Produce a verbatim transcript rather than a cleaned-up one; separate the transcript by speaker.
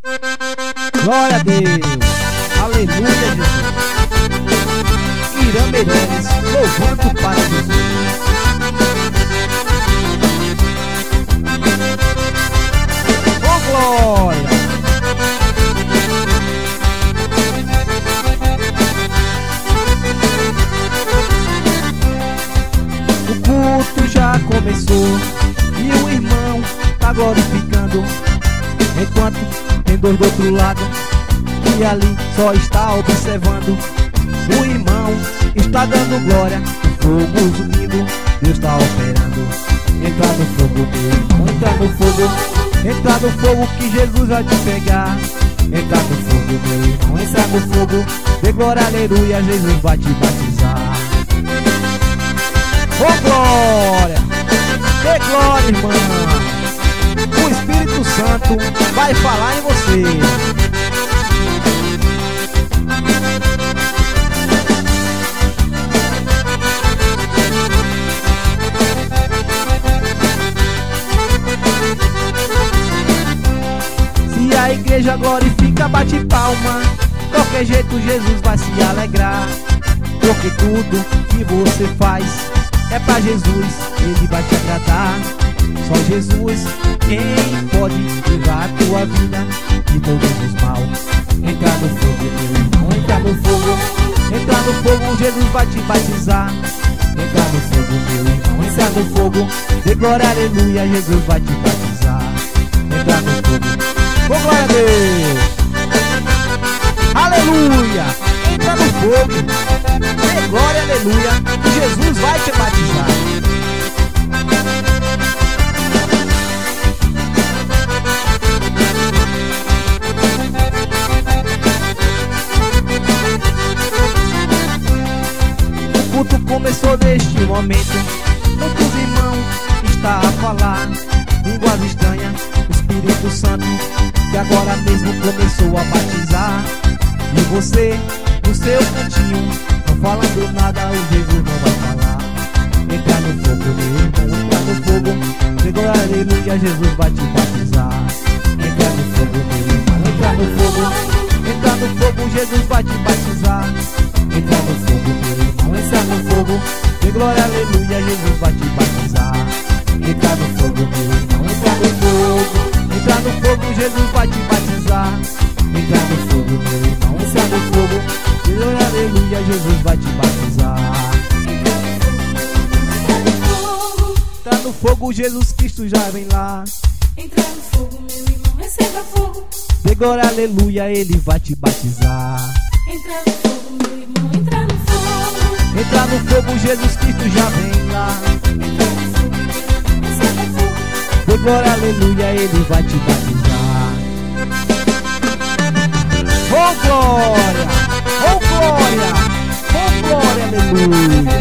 Speaker 1: Glória a Deus. Aleluia, Jesus. Irã Meireles, louvando para Jesus. Oh, glória. O culto já começou e o irmão tá glorificando, enquanto tem dois do outro lado e ali só está observando. O irmão está dando glória, o fogo subindo, Deus está operando. Entra no fogo, meu irmão, entra no fogo, entra no fogo que Jesus vai te pegar. Entra no fogo, meu irmão, entra no fogo, dê glória, aleluia, Jesus vai te batizar. Oh glória, dê glória, irmão. O Espírito Santo vai falar em você. Se a igreja glorifica, bate palma. Qualquer jeito Jesus vai se alegrar, porque tudo que você faz é pra Jesus, Ele vai te agradar. Só Jesus quem pode livrar a tua vida de todos os maus. Entra no fogo, meu irmão, entra no fogo, entra no fogo, Jesus vai te batizar. Entra no fogo, meu irmão, entra no fogo, dê glória, aleluia, Jesus vai te batizar. Entra no fogo, oh glória a Deus, aleluia. Entra no fogo, dê glória, aleluia, Jesus vai te batizar. O culto começou neste momento, muitos irmãos está a falar línguas estranhas, o Espírito Santo que agora mesmo começou a batizar. E você, no seu cantinho, não falando nada, o Jesus não vai falar. Entra no fogo, meu irmão, entra no fogo, dê glória, aleluia, Jesus vai te batizar. Entra no fogo, meu irmão, entra no fogo, entra no fogo, Jesus vai te batizar. Entra no fogo, meu irmão, entra no fogo, dê glória, aleluia, Jesus vai te batizar. Entra no fogo, meu irmão, entra no fogo, entra no fogo, Jesus vai te batizar. Entra no fogo, meu irmão, entra no fogo, dê glória, aleluia, Jesus vai te batizar. Entra no fogo, Jesus Cristo já vem lá.
Speaker 2: Entra no fogo, meu irmão, receba fogo.
Speaker 1: Dê glória, aleluia, Ele vai te batizar.
Speaker 2: Entra no fogo, meu irmão, entra no fogo.
Speaker 1: Entra no fogo, Jesus Cristo já vem lá.
Speaker 2: Entra no fogo, meu irmão, receba fogo.
Speaker 1: Dê glória, aleluia, Ele vai te batizar. Oh glória, oh glória, oh glória, aleluia.